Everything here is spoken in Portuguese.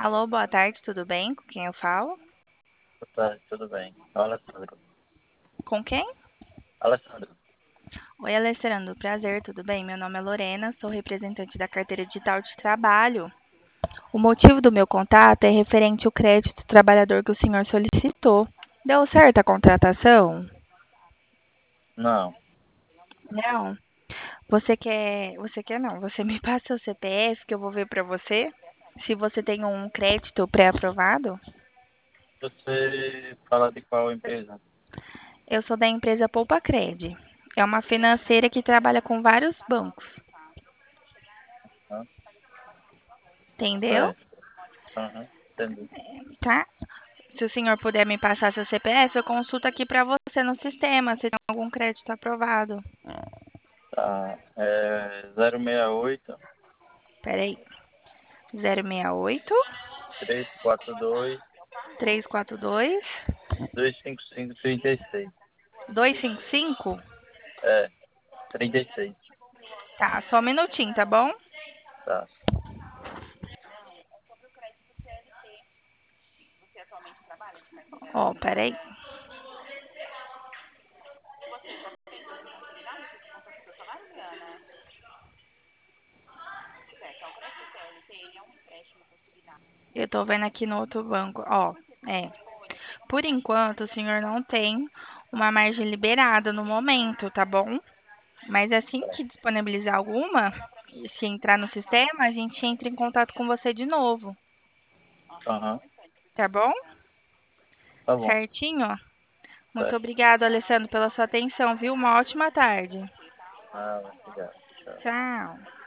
Alô, boa tarde, tudo bem? Com quem eu falo? Boa tarde, tudo bem? Alessandro. Com quem? Alessandro. Oi, Alessandro, prazer, tudo bem? Meu nome é Lorena, sou representante da carteira digital de trabalho. O motivo do meu contato é referente ao crédito do trabalhador que o senhor solicitou. Deu certo a contratação? Não, Não. Você quer não, você me passa seu CPF que eu vou ver para você se você tem um crédito pré-aprovado? você fala de qual empresa? Eu sou da empresa Poupa Cred. É uma financeira que trabalha com vários bancos, Hã? entendeu? Certo. Aham, entendi. Tá? Se o senhor puder me passar seu CPF, eu consulto aqui para você no sistema se tem algum crédito aprovado. Tá. 068 Peraí. 068 342 342 255 36. 255. É, 36. Tá, só um minutinho, tá bom? Tá. Ó, peraí. Eu tô vendo aqui no outro banco. Ó, é. Por enquanto, o senhor não tem uma margem liberada no momento, tá bom? Mas assim que disponibilizar alguma, se entrar no sistema, a gente entra em contato com você de novo, Aham, tá bom? tá bom. Certinho, ó. Muito Certo. obrigada, Alessandro, pela sua atenção, viu? Uma ótima tarde. Ah, obrigado. Tchau. Tchau.